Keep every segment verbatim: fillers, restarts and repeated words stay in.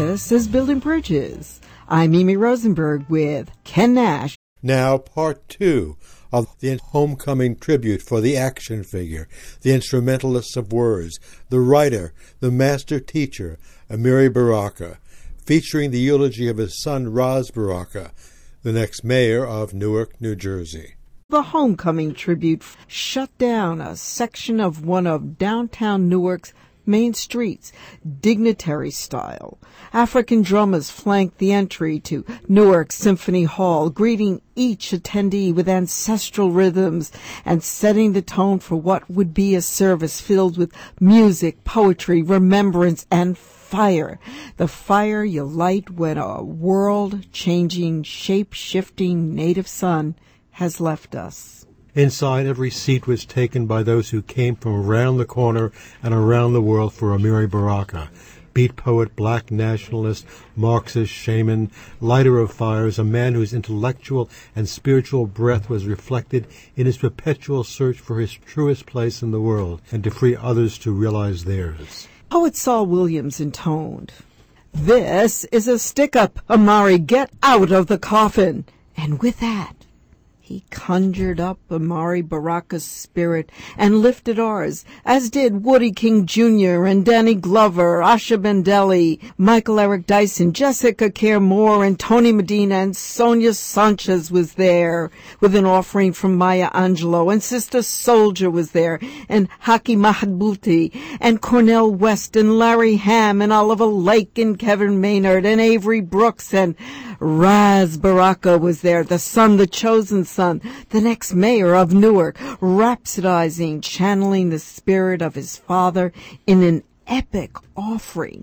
This is Building Bridges. I'm Mimi Rosenberg with Ken Nash. Now, part two of the homecoming tribute for the action figure, the instrumentalist of words, the writer, the master teacher, Amiri Baraka, featuring the eulogy of his son Raz Baraka, the next mayor of Newark, New Jersey. The homecoming tribute shut down a section of one of downtown Newark's main streets, dignitary style. African drummers flanked the entry to Newark Symphony Hall, greeting each attendee with ancestral rhythms and setting the tone for what would be a service filled with music, poetry, remembrance, and fire. The fire you light when a world-changing, shape-shifting native sun has left us. Inside, every seat was taken by those who came from around the corner and around the world for Amiri Baraka, beat poet, black nationalist, Marxist shaman, lighter of fires, a man whose intellectual and spiritual breath was reflected in his perpetual search for his truest place in the world and to free others to realize theirs. Poet Saul Williams intoned, "This is a stick-up, Amari, get out of the coffin." And with that, he conjured up Amiri Baraka's spirit and lifted ours, as did Woody King Junior and Danny Glover, Asha Bendelli, Michael Eric Dyson, Jessica Care Moore, and Tony Medina, and Sonia Sanchez was there with an offering from Maya Angelou, and Sister Soldier was there, and Haki Mahadbuti, and Cornel West, and Larry Ham, and Oliver Lake, and Kevin Maynard, and Avery Brooks, and Raz Baraka was there, the son, the chosen son, the next mayor of Newark, rhapsodizing, channeling the spirit of his father in an epic offering.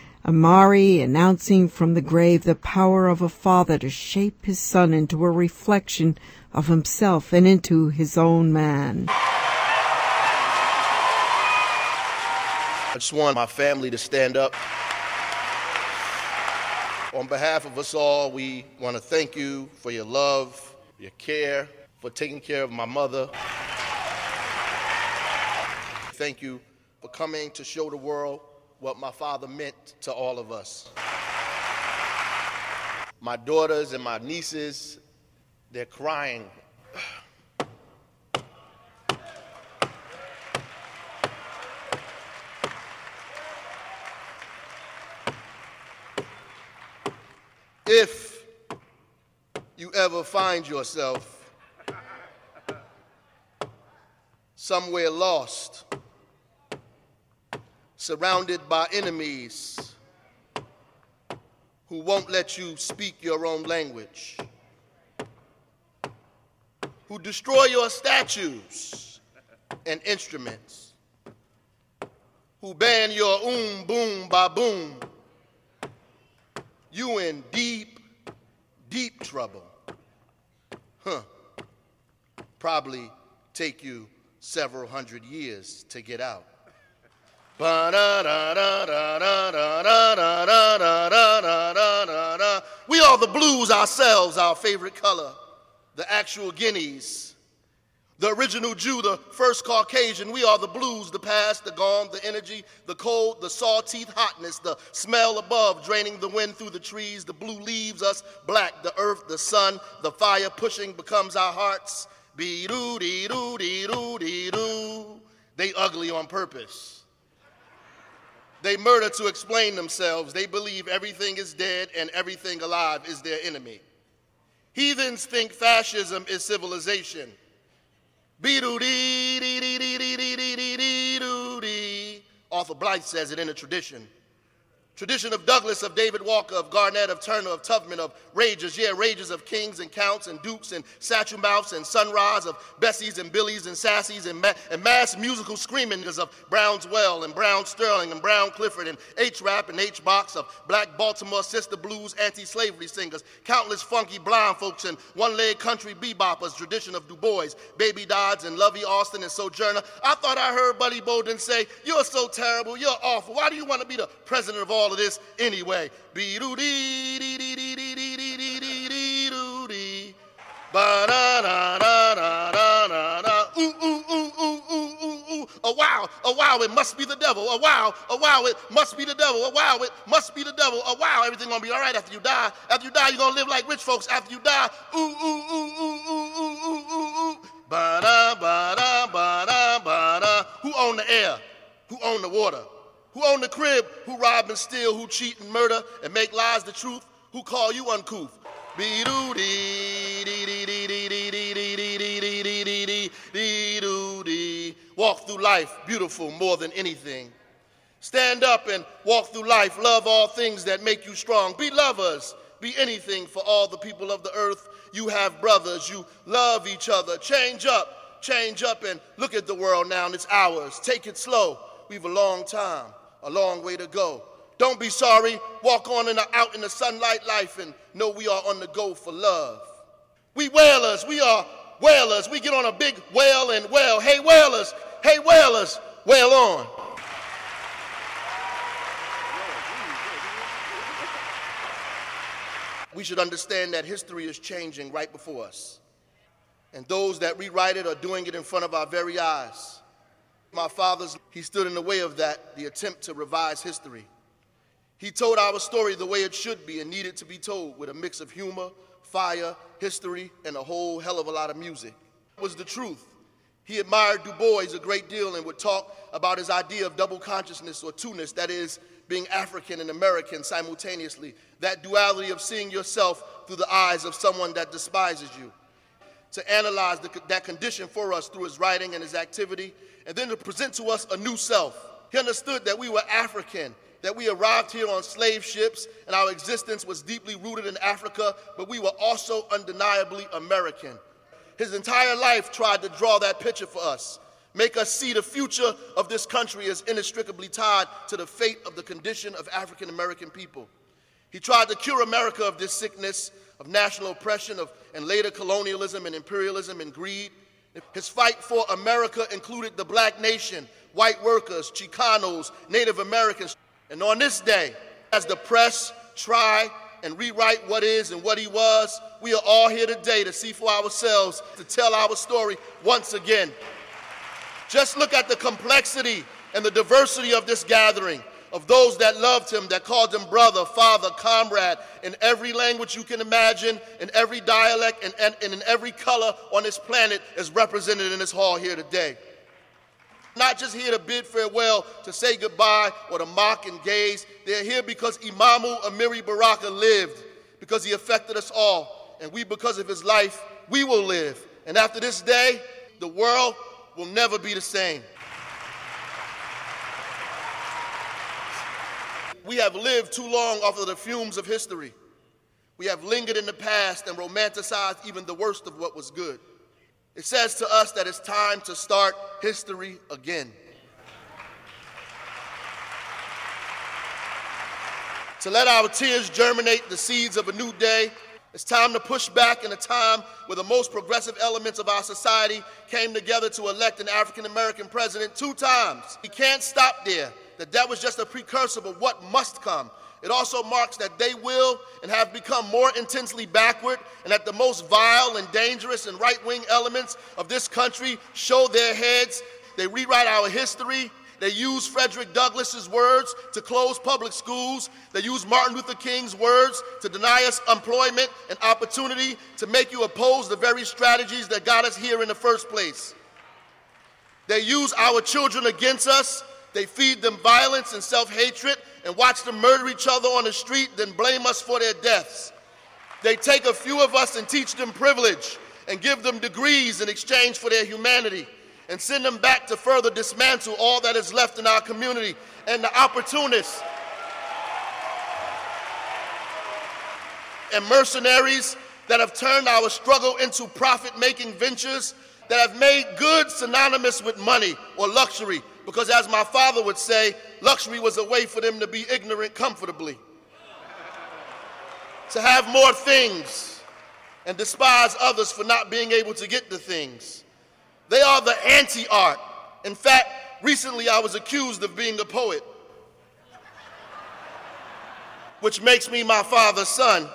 Amari announcing from the grave the power of a father to shape his son into a reflection of himself and into his own man. I just want my family to stand up. On behalf of us all, we want to thank you for your love, your care, for taking care of my mother. Thank you for coming to show the world what my father meant to all of us. My daughters and my nieces, they're crying. If you ever find yourself somewhere lost, surrounded by enemies who won't let you speak your own language, who destroy your statues and instruments, who ban your oom, boom, ba boom, you in deep, deep trouble. Huh. Probably take you several hundred years to get out. We are the blues ourselves, our favorite color, the actual guineas. The original Jew, the first Caucasian, we are the blues, the past, the gone, the energy, the cold, the saw-teeth hotness, the smell above draining the wind through the trees, the blue leaves us black, the earth, the sun, the fire pushing becomes our hearts. Be-doo-dee-doo-dee-doo-dee-doo. They ugly on purpose. They murder to explain themselves. They believe everything is dead and everything alive is their enemy. Heathens think fascism is civilization. Be-doo-dee-dee-dee-dee-dee-dee-dee-dee. Arthur Blythe says it in a tradition. Tradition of Douglas, of David Walker, of Garnett, of Turner, of Tubman, of rages, yeah, rages of kings and counts and dukes and satchel mouths and sunrise, of Bessies and Billies and Sassies and, ma and mass musical screamings of Brownswell and Brown Sterling and Brown Clifford and H-Rap and H-Box, of Black Baltimore sister blues anti-slavery singers, countless funky blind folks and one-leg country beboppers, tradition of Du Bois, Baby Dodds and Lovey Austin and Sojourner. I thought I heard Buddy Bolden say, "You're so terrible, you're awful. Why do you want to be the president of all of this anyway?" Be-doo-dee-dee-dee-dee-dee-dee-dee-dee-dee. Ba-da-da-da-da-da-da-da. Ooh, ooh, ooh, ooh, ooh, ooh, ooh. Oh, wow. wow, oh wow, it must be the devil. Oh wow, oh wow, it must be the devil. Oh wow, it must be the devil. Oh wow, everything gonna be all right after you die. After you die, you're gonna live like rich folks. After you die, ooh, ooh, ooh, ooh, ooh, ooh, ooh, ooh, ooh. Ba-da, ba-da, ba-da, ba-da. Who own the air? Who own the water? Who own the crib? Who rob and steal? Who cheat and murder and make lies the truth? Who call you uncouth? Be-doo-dee, dee-dee-dee-dee-dee-dee-dee-dee-dee-dee-dee. Walk through life beautiful more than anything. Stand up and walk through life. Love all things that make you strong. Be lovers. Be anything for all the people of the earth. You have brothers. You love each other. Change up. Change up and look at the world now and it's ours. Take it slow. We've a long time, a long way to go. Don't be sorry. Walk on in the, out in the sunlight life and know we are on the go for love. We whalers. We are whalers. We get on a big whale and whale. Hey, whalers. Hey, whalers. Whale on. We should understand that history is changing right before us. And those that rewrite it are doing it in front of our very eyes. My father's, he stood in the way of that, the attempt to revise history. He told our story the way it should be and needed to be told, with a mix of humor, fire, history, and a whole hell of a lot of music. It was the truth. He admired Du Bois a great deal and would talk about his idea of double consciousness or two-ness, that is, being African and American simultaneously, that duality of seeing yourself through the eyes of someone that despises you. To analyze the, that condition for us through his writing and his activity, and then to present to us a new self. He understood that we were African, that we arrived here on slave ships, and our existence was deeply rooted in Africa, but we were also undeniably American. His entire life tried to draw that picture for us, make us see the future of this country as inextricably tied to the fate of the condition of African American people. He tried to cure America of this sickness of national oppression of, and later colonialism and imperialism and greed. His fight for America included the black nation, white workers, Chicanos, Native Americans. And on this day, as the press try and rewrite what is and what he was, we are all here today to see for ourselves, to tell our story once again. Just look at the complexity and the diversity of this gathering, of those that loved him, that called him brother, father, comrade, in every language you can imagine, in every dialect, and, and, and in every color on this planet is represented in this hall here today. Not just here to bid farewell, to say goodbye, or to mock and gaze. They're here because Imamu Amiri Baraka lived, because he affected us all. And we, because of his life, we will live. And after this day, the world will never be the same. We have lived too long off of the fumes of history. We have lingered in the past and romanticized even the worst of what was good. It says to us that it's time to start history again. To let our tears germinate the seeds of a new day. It's time to push back in a time where the most progressive elements of our society came together to elect an African-American president two times. We can't stop there, that that was just a precursor of what must come. It also marks that they will and have become more intensely backward, and that the most vile and dangerous and right-wing elements of this country show their heads. They rewrite our history. They use Frederick Douglass's words to close public schools. They use Martin Luther King's words to deny us employment and opportunity, to make you oppose the very strategies that got us here in the first place. They use our children against us. They feed them violence and self-hatred and watch them murder each other on the street, then blame us for their deaths. They take a few of us and teach them privilege and give them degrees in exchange for their humanity, and send them back to further dismantle all that is left in our community. And the opportunists and mercenaries that have turned our struggle into profit-making ventures, that have made good synonymous with money or luxury, because as my father would say, luxury was a way for them to be ignorant comfortably. To have more things and despise others for not being able to get the things. They are the anti-art. In fact, recently I was accused of being a poet, which makes me my father's son.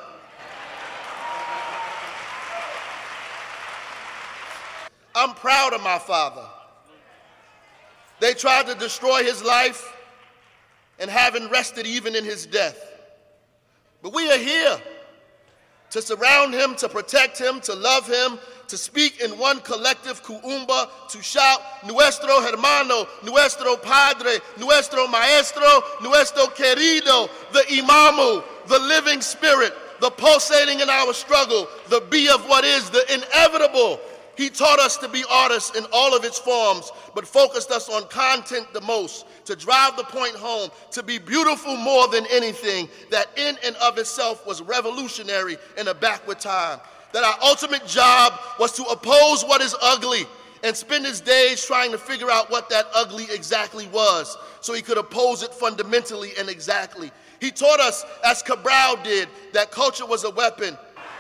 I'm proud of my father. They tried to destroy his life and haven't rested even in his death. But we are here to surround him, to protect him, to love him, to speak in one collective kuumba, to shout, nuestro hermano, nuestro padre, nuestro maestro, nuestro querido, the imamu, the living spirit, the pulsating in our struggle, the be of what is, the inevitable. He taught us to be artists in all of its forms, but focused us on content the most, to drive the point home, to be beautiful more than anything, that in and of itself was revolutionary in a backward time. That our ultimate job was to oppose what is ugly and spend his days trying to figure out what that ugly exactly was so he could oppose it fundamentally and exactly. He taught us, as Cabral did, that culture was a weapon.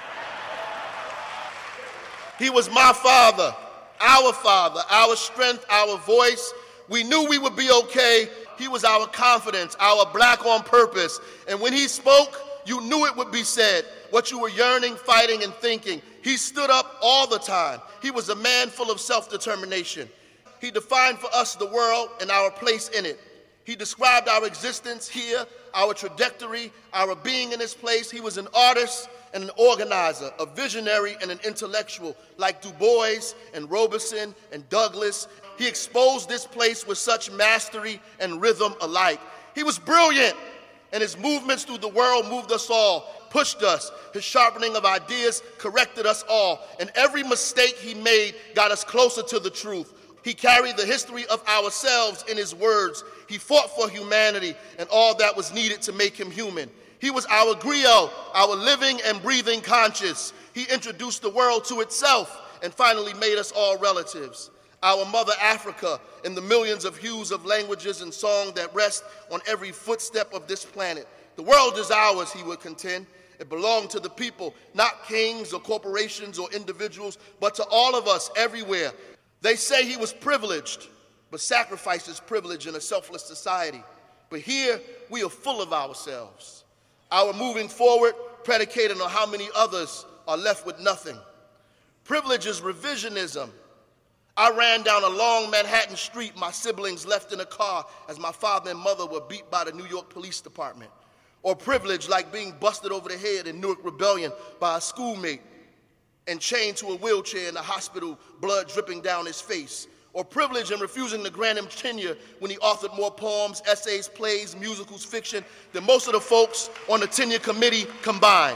He was my father, our father, our strength, our voice. We knew we would be okay. He was our confidence, our black on purpose. And when he spoke, you knew it would be said, what you were yearning, fighting, and thinking. He stood up all the time. He was a man full of self-determination. He defined for us the world and our place in it. He described our existence here, our trajectory, our being in this place. He was an artist and an organizer, a visionary and an intellectual, like Du Bois and Robeson and Douglass. He exposed this place with such mastery and rhythm alike. He was brilliant, and his movements through the world moved us all, pushed us. His sharpening of ideas corrected us all, and every mistake he made got us closer to the truth. He carried the history of ourselves in his words. He fought for humanity and all that was needed to make him human. He was our griot, our living and breathing conscience. He introduced the world to itself and finally made us all relatives. Our mother Africa and the millions of hues of languages and song that rest on every footstep of this planet. The world is ours, he would contend. It belonged to the people, not kings or corporations or individuals, but to all of us everywhere. They say he was privileged, but sacrificed his privilege in a selfless society. But here, we are full of ourselves. Our moving forward predicated on how many others are left with nothing. Privilege is revisionism. I ran down a long Manhattan street, my siblings left in a car as my father and mother were beat by the New York Police Department. Or privilege like being busted over the head in Newark Rebellion by a schoolmate and chained to a wheelchair in the hospital, blood dripping down his face. Or privilege in refusing to grant him tenure when he authored more poems, essays, plays, musicals, fiction than most of the folks on the tenure committee combined.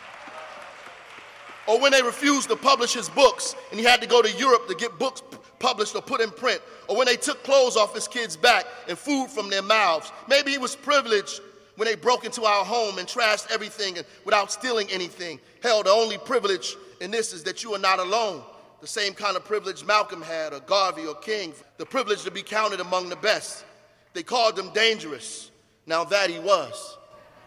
Or when they refused to publish his books and he had to go to Europe to get books published or put in print. Or when they took clothes off his kids' back and food from their mouths. Maybe he was privileged when they broke into our home and trashed everything and without stealing anything. Hell, the only privilege in this is that you are not alone. The same kind of privilege Malcolm had, or Garvey, or King. The privilege to be counted among the best. They called him dangerous. Now that he was.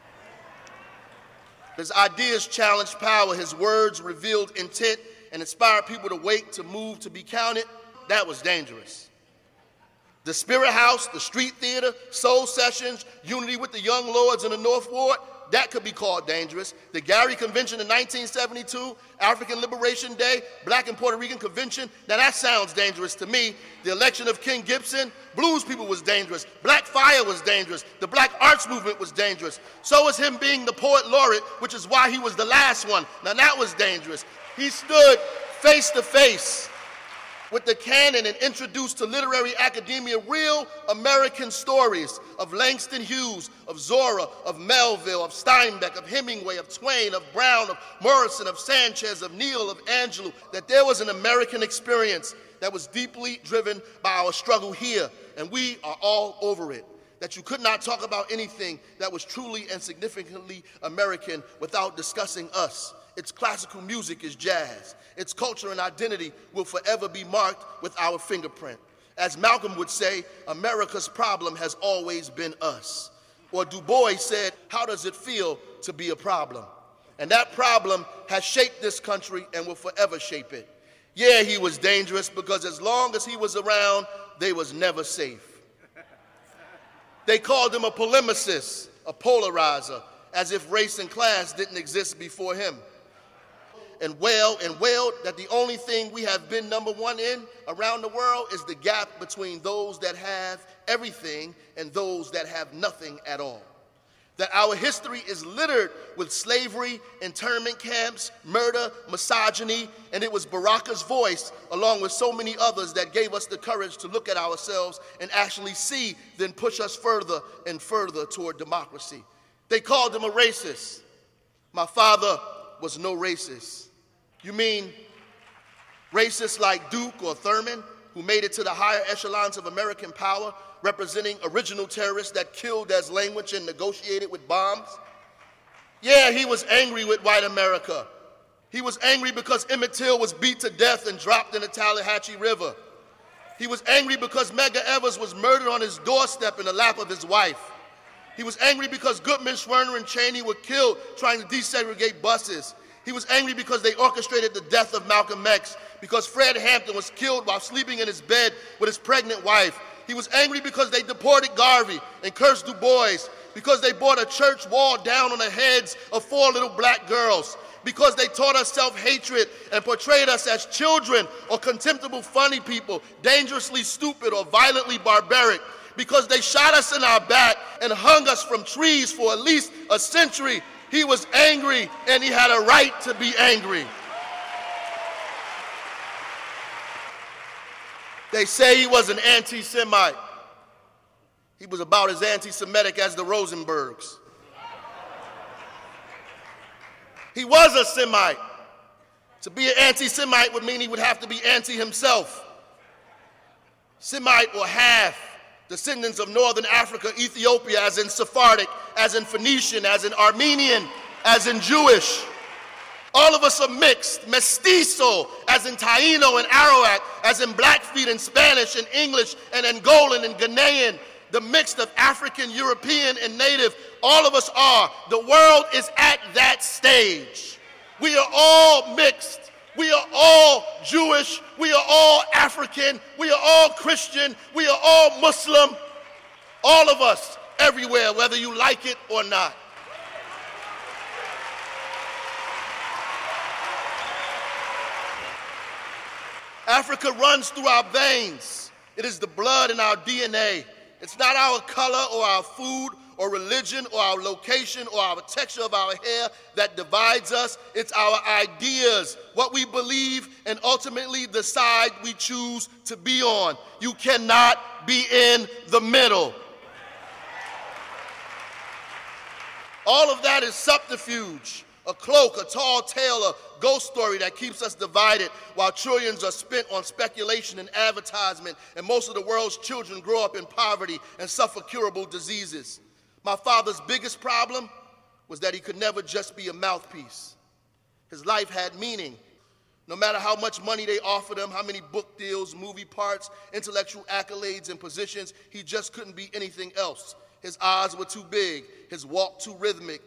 His ideas challenged power. His words revealed intent and inspired people to wait, to move, to be counted. That was dangerous. The Spirit House, the Street Theater, Soul Sessions, Unity with the Young Lords in the North Ward, that could be called dangerous. The Gary Convention in nineteen seventy-two, African Liberation Day, Black and Puerto Rican Convention, now that sounds dangerous to me. The election of King Gibson, Blues People was dangerous. Black Fire was dangerous. The Black Arts Movement was dangerous. So was him being the Poet Laureate, which is why he was the last one. Now that was dangerous. He stood face to face with the canon and introduced to literary academia real American stories of Langston Hughes, of Zora, of Melville, of Steinbeck, of Hemingway, of Twain, of Brown, of Morrison, of Sanchez, of Neal, of Angelou, that there was an American experience that was deeply driven by our struggle here, and we are all over it. That you could not talk about anything that was truly and significantly American without discussing us. Its classical music is jazz. Its culture and identity will forever be marked with our fingerprint. As Malcolm would say, America's problem has always been us. Or Du Bois said, how does it feel to be a problem? And that problem has shaped this country and will forever shape it. Yeah, he was dangerous because as long as he was around, they was never safe. They called him a polemicist, a polarizer, as if race and class didn't exist before him. and wailed and wailed that the only thing we have been number one in around the world is the gap between those that have everything and those that have nothing at all. That our history is littered with slavery, internment camps, murder, misogyny, and it was Baraka's voice, along with so many others, that gave us the courage to look at ourselves and actually see, then push us further and further toward democracy. They called him a racist. My father was no racist. You mean racists like Duke or Thurman, who made it to the higher echelons of American power, representing original terrorists that killed as language and negotiated with bombs? Yeah, he was angry with white America. He was angry because Emmett Till was beat to death and dropped in the Tallahatchie River. He was angry because Medgar Evers was murdered on his doorstep in the lap of his wife. He was angry because Goodman, Schwerner, and Cheney were killed trying to desegregate buses. He was angry because they orchestrated the death of Malcolm X, because Fred Hampton was killed while sleeping in his bed with his pregnant wife. He was angry because they deported Garvey and cursed Du Bois, because they brought a church wall down on the heads of four little black girls, because they taught us self-hatred and portrayed us as children or contemptible funny people, dangerously stupid or violently barbaric, because they shot us in our back and hung us from trees for at least a century. He was angry, and he had a right to be angry. They say he was an anti-Semite. He was about as anti-Semitic as the Rosenbergs. He was a Semite. To be an anti-Semite would mean he would have to be anti himself. Semite or half, descendants of northern Africa, Ethiopia, as in Sephardic, as in Phoenician, as in Armenian, as in Jewish. All of us are mixed, mestizo, as in Taino and Arawak, as in Blackfeet and Spanish and English and Angolan and Ghanaian, the mix of African, European, and Native. All of us are. The world is at that stage. We are all mixed. We are all Jewish. We are all African. We are all Christian. We are all Muslim. All of us, everywhere, whether you like it or not. Africa runs through our veins. It is the blood in our D N A. It's not our color or our food or religion or our location or our texture of our hair that divides us. It's our ideas, what we believe, and ultimately the side we choose to be on. You cannot be in the middle. All of that is subterfuge, a cloak, a tall tale, a ghost story that keeps us divided while trillions are spent on speculation and advertisement, and most of the world's children grow up in poverty and suffer curable diseases. My father's biggest problem was that he could never just be a mouthpiece. His life had meaning. No matter how much money they offered him, how many book deals, movie parts, intellectual accolades, and positions, he just couldn't be anything else. His eyes were too big, his walk too rhythmic.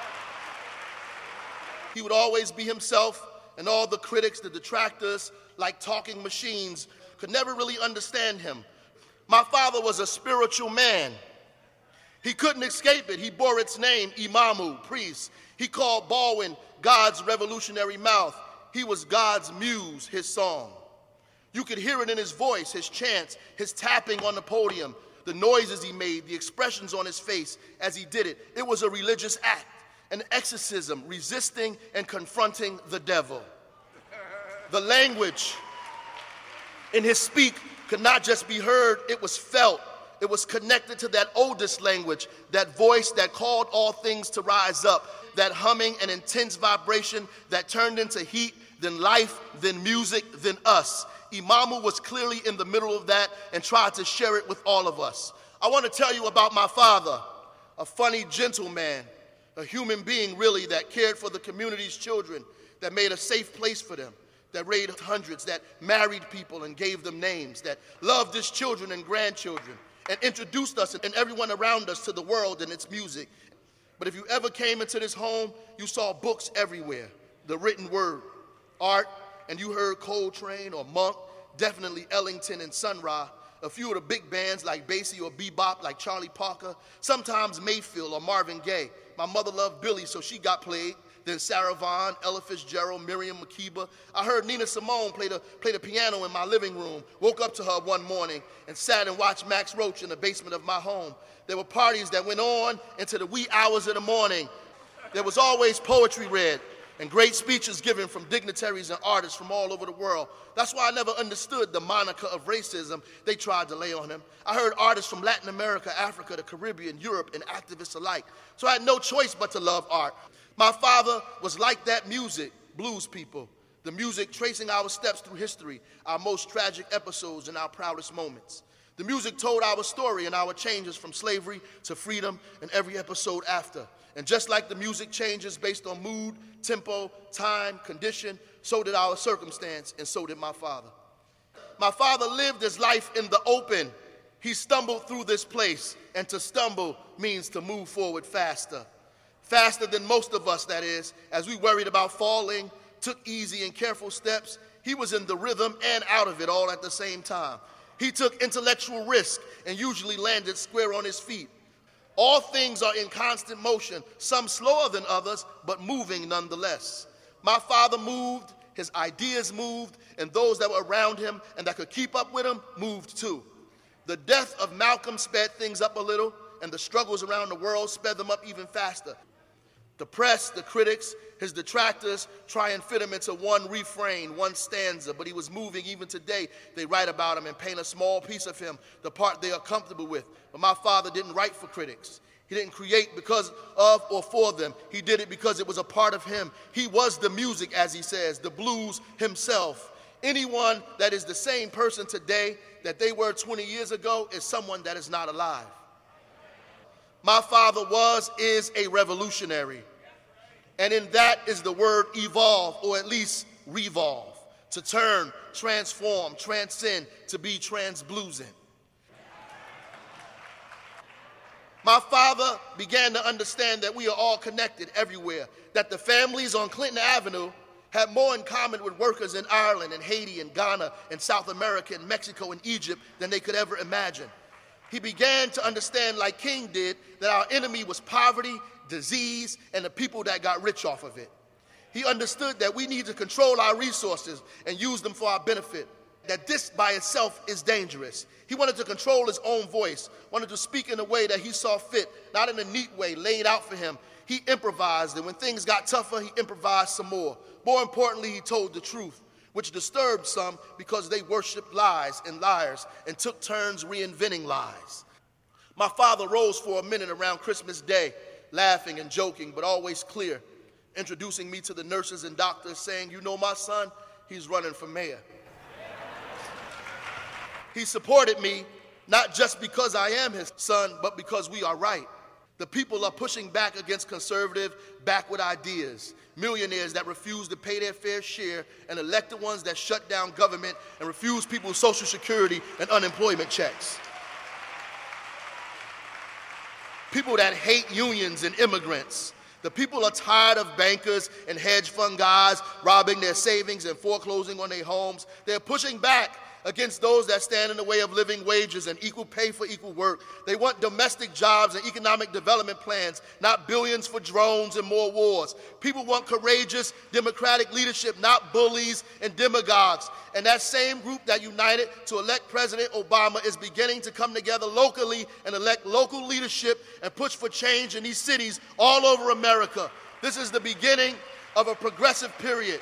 He would always be himself, and all the critics, the detractors, like talking machines, could never really understand him. My father was a spiritual man. He couldn't escape it. He bore its name, Imamu, priest. He called Baldwin God's revolutionary mouth. He was God's muse, his song. You could hear it in his voice, his chants, his tapping on the podium, the noises he made, the expressions on his face as he did it. It was a religious act, an exorcism, resisting and confronting the devil. The language in his speak could not just be heard, it was felt. It was connected to that oldest language, that voice that called all things to rise up, that humming and intense vibration that turned into heat, then life, then music, then us. Imamu was clearly in the middle of that and tried to share it with all of us. I want to tell you about my father, a funny gentleman, a human being really that cared for the community's children, that made a safe place for them, that raised hundreds, that married people and gave them names, that loved his children and grandchildren, and introduced us and everyone around us to the world and its music. But if you ever came into this home, you saw books everywhere, the written word, art, and you heard Coltrane or Monk, definitely Ellington and Sun Ra, a few of the big bands like Basie or Bebop like Charlie Parker, sometimes Mayfield or Marvin Gaye. My mother loved Billy, so she got played. then Sarah Vaughan, Ella Fitzgerald, Miriam Makeba. I heard Nina Simone play the, play the piano in my living room, woke up to her one morning, and sat and watched Max Roach in the basement of my home. There were parties that went on into the wee hours of the morning. There was always poetry read and great speeches given from dignitaries and artists from all over the world. That's why I never understood the moniker of racism they tried to lay on him. I heard artists from Latin America, Africa, the Caribbean, Europe, and activists alike. So I had no choice but to love art. My father was like that music, blues people, the music tracing our steps through history, our most tragic episodes and our proudest moments. The music told our story and our changes from slavery to freedom and every episode after. And just like the music changes based on mood, tempo, time, condition, so did our circumstance, and so did my father. My father lived his life in the open. He stumbled through this place, and to stumble means to move forward faster. Faster than most of us, that is. As we worried about falling, took easy and careful steps, he was in the rhythm and out of it all at the same time. He took intellectual risk and usually landed square on his feet. All things are in constant motion, some slower than others, but moving nonetheless. My father moved, his ideas moved, and those that were around him and that could keep up with him moved too. The death of Malcolm sped things up a little, and the struggles around the world sped them up even faster. The press, the critics, his detractors try and fit him into one refrain, one stanza, but he was moving even today. They write about him and paint a small piece of him, the part they are comfortable with. But my father didn't write for critics. He didn't create because of or for them. He did it because it was a part of him. He was the music, as he says, the blues himself. Anyone that is the same person today that they were twenty years ago is someone that is not alive. My father was, is a revolutionary. And in that is the word evolve, or at least revolve. To turn, transform, transcend, to be trans-bluesing. My father began to understand that we are all connected everywhere, that the families on Clinton Avenue had more in common with workers in Ireland and Haiti and Ghana and South America and Mexico and Egypt than they could ever imagine. He began to understand, like King did, that our enemy was poverty, disease, and the people that got rich off of it. He understood that we need to control our resources and use them for our benefit, that this by itself is dangerous. He wanted to control his own voice, wanted to speak in a way that he saw fit, not in a neat way laid out for him. He improvised, and when things got tougher, he improvised some more. More importantly, he told the truth, which disturbed some because they worshiped lies and liars and took turns reinventing lies. My father rose for a minute around Christmas Day, laughing and joking, but always clear, introducing me to the nurses and doctors, saying, "You know my son, he's running for mayor." He supported me, not just because I am his son, but because we are right. The people are pushing back against conservative, backward ideas. Millionaires that refuse to pay their fair share, and elected ones that shut down government and refuse people's Social Security and unemployment checks. People that hate unions and immigrants. The people are tired of bankers and hedge fund guys robbing their savings and foreclosing on their homes. They're pushing back against those that stand in the way of living wages and equal pay for equal work. They want domestic jobs and economic development plans, not billions for drones and more wars. People want courageous democratic leadership, not bullies and demagogues. And that same group that united to elect President Obama is beginning to come together locally and elect local leadership and push for change in these cities all over America. This is the beginning of a progressive period.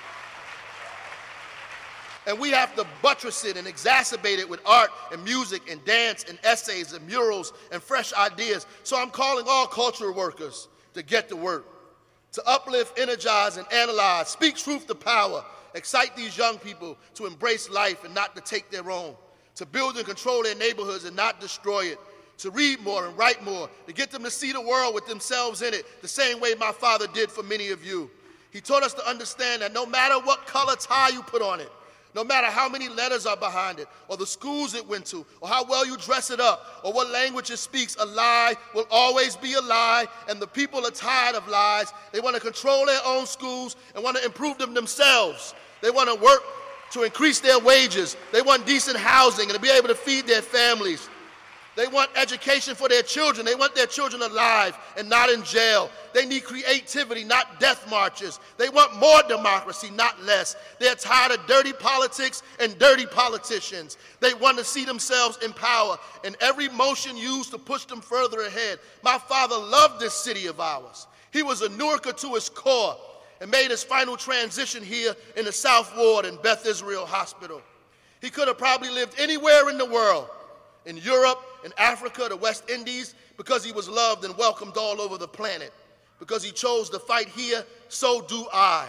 And we have to buttress it and exacerbate it with art and music and dance and essays and murals and fresh ideas. So I'm calling all cultural workers to get to work, to uplift, energize, and analyze, speak truth to power, excite these young people to embrace life and not to take their own, to build and control their neighborhoods and not destroy it, to read more and write more, to get them to see the world with themselves in it, the same way my father did for many of you. He taught us to understand that no matter what color tie you put on it, no matter how many letters are behind it, or the schools it went to, or how well you dress it up, or what language it speaks, a lie will always be a lie, and the people are tired of lies. They want to control their own schools and want to improve them themselves. They want to work to increase their wages. They want decent housing and to be able to feed their families. They want education for their children. They want their children alive and not in jail. They need creativity, not death marches. They want more democracy, not less. They're tired of dirty politics and dirty politicians. They want to see themselves in power, and every motion used to push them further ahead. My father loved this city of ours. He was a Newarker to his core and made his final transition here in the South Ward in Beth Israel Hospital. He could have probably lived anywhere in the world, in Europe, in Africa, the West Indies, because he was loved and welcomed all over the planet. Because he chose to fight here, so do I.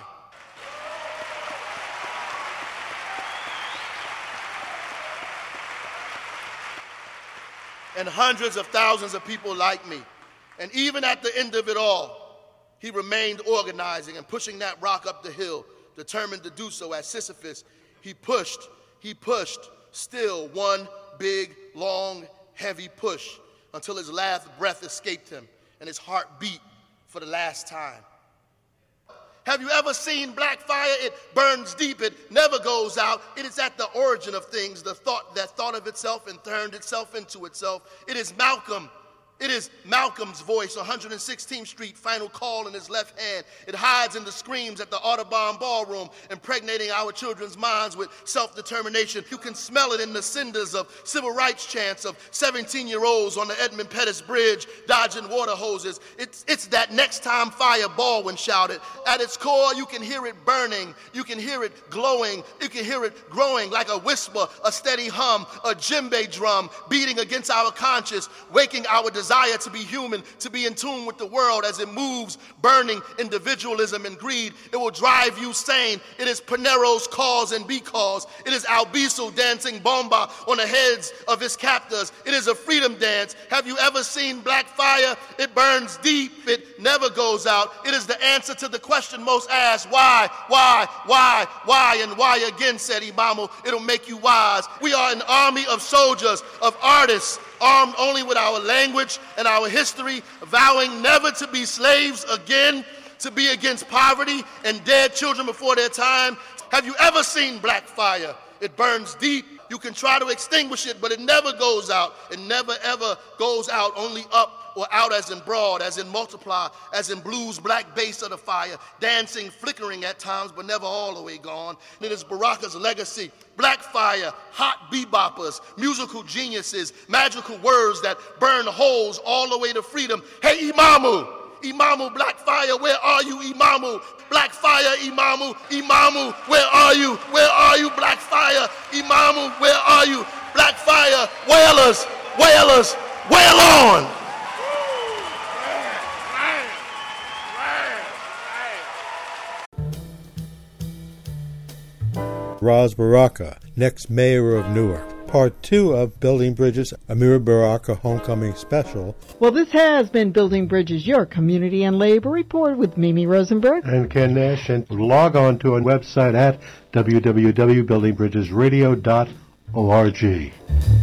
And hundreds of thousands of people like me. And even at the end of it all, he remained organizing and pushing that rock up the hill, determined to do so. As Sisyphus, he pushed, he pushed, still one big, long, heavy push until his last breath escaped him and his heart beat for the last time. Have you ever seen black fire? It burns deep, it never goes out. It is at the origin of things, the thought that thought of itself and turned itself into itself. It is Malcolm. It is Malcolm's voice, one hundred sixteenth Street, final call in his left hand. It hides in the screams at the Audubon Ballroom, impregnating our children's minds with self-determination. You can smell it in the cinders of civil rights chants of seventeen-year-olds on the Edmund Pettus Bridge dodging water hoses. It's, it's that next time fire Baldwin shouted. At its core, you can hear it burning. You can hear it glowing. You can hear it growing like a whisper, a steady hum, a djembe drum beating against our conscience, waking our desire desire to be human, to be in tune with the world as it moves, burning individualism and greed. It will drive you sane. It is Pinero's cause and because. It is Albizu dancing bomba on the heads of his captors. It is a freedom dance. Have you ever seen black fire? It burns deep. It never goes out. It is the answer to the question most asked, why, why, why, why, and why again, said Imamu. It'll make you wise. We are an army of soldiers, of artists, armed only with our language and our history, vowing never to be slaves again, to be against poverty and dead children before their time. Have you ever seen black fire? It burns deep. You can try to extinguish it, but it never goes out. It never, ever goes out, only up or out, as in broad, as in multiply, as in blues, black base of the fire, dancing, flickering at times, but never all the way gone. And it is Baraka's legacy. Black fire, hot beboppers, musical geniuses, magical words that burn holes all the way to freedom. Hey, Imamu, Imamu, black fire, where are you, Imamu? Black fire, Imamu, Imamu, where are you? Where are you, black fire? Imamu, where are you? Black fire, wailers, wailers, wail on. Ras Baraka, next mayor of Newark. Part two of Building Bridges, Amiri Baraka Homecoming Special. Well, this has been Building Bridges, your community and labor report with Mimi Rosenberg and Ken Nash. And log on to our website at w w w dot building bridges radio dot org.